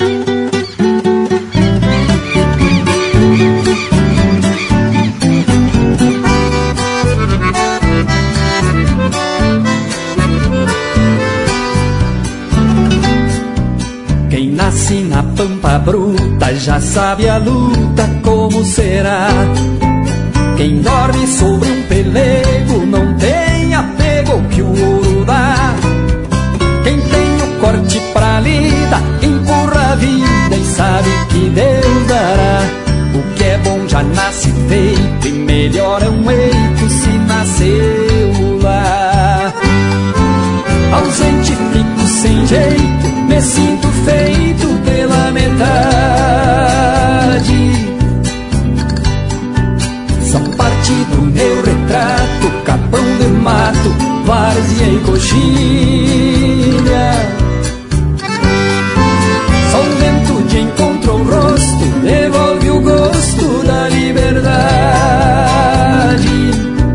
Quem nasce na pampa bruta já sabe a luta como será. Quem dorme sobre um pelego não tem apego que o ouro dá. Quem tem o corte pra lida empurra a vida e sabe que Deus dará. O que é bom já nasce feito e melhor é um eito se nasceu lá. Ausente fico sem jeito, me sinto feito pela metade. São parte do meu retrato, capão de mato, várzea e coxilha. Só o vento de encontro o rosto, devolve o gosto da liberdade.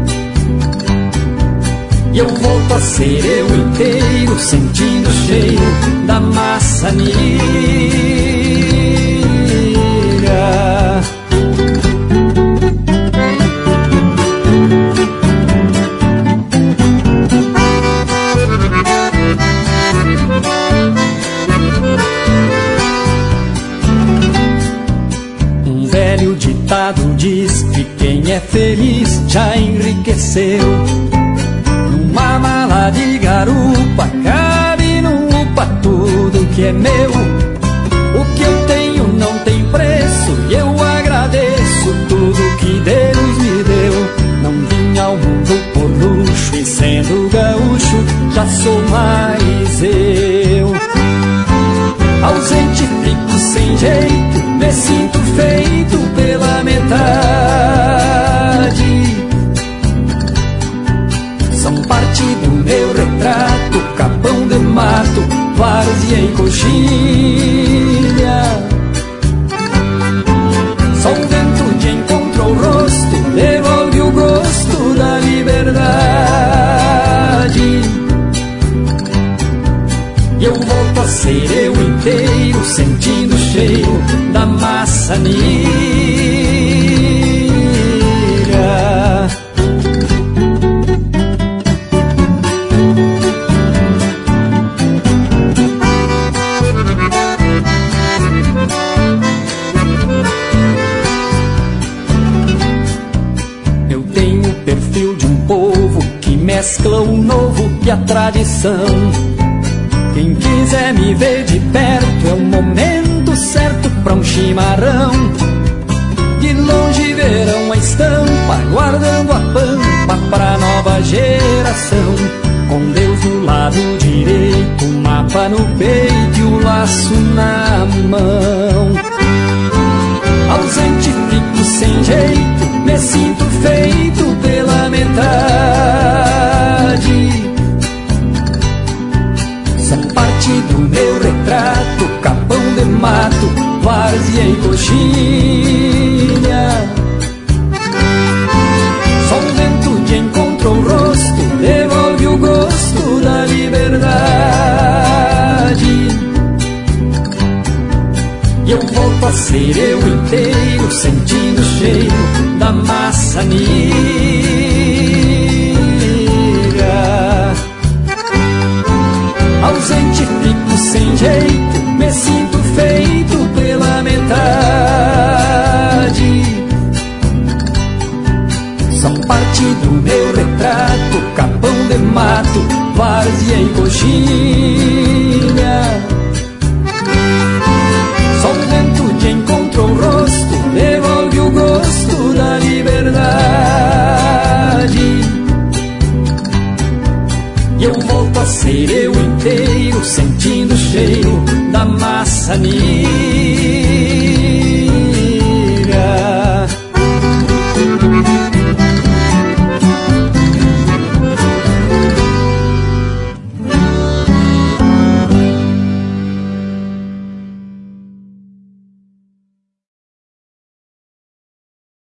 E eu volto a ser eu inteiro, sentindo o cheiro da maçanilha. Um velho ditado diz que quem é feliz já enriqueceu. Numa mala de garupa cabe num upa tudo que é meu. O que eu tenho não tem preço e eu agradeço tudo que Deus me deu. Não vim ao mundo por luxo e sendo gaúcho já sou mais eu. Ausente fico sem jeito, me sinto feito pela metade. São parte do meu retrato, capão de mato, várzea e coxilha. Só o vento de encontro o rosto, devolve o gosto da liberdade. E eu volto a ser eu inteiro, sentindo o cheiro da maçanilha. Eu tenho o perfil de um povo que mescla o novo e a tradição. Quem quiser me ver de perto é o momento certo pra um chimarrão. De longe verão a estampa, guardando a pampa pra nova geração. Com Deus do lado direito, o mapa no peito e o laço na mão. Ausente fico sem jeito, me sinto feito pela metade. São parte do meu retrato, capão de mato, várzea e coxilha. Só o vento de encontro o rosto, devolve o gosto da liberdade. E eu volto a ser eu inteiro, sentindo o cheiro da maçanilha. Ausente fico sem jeito, me sinto feito pela metade. São parte do meu retrato, capão de mato, várzea e coxilha. Só o vento de encontro o rosto, devolve o gosto da liberdade. E eu volto a ser eu inteiro, sentindo o cheiro da maçanilha.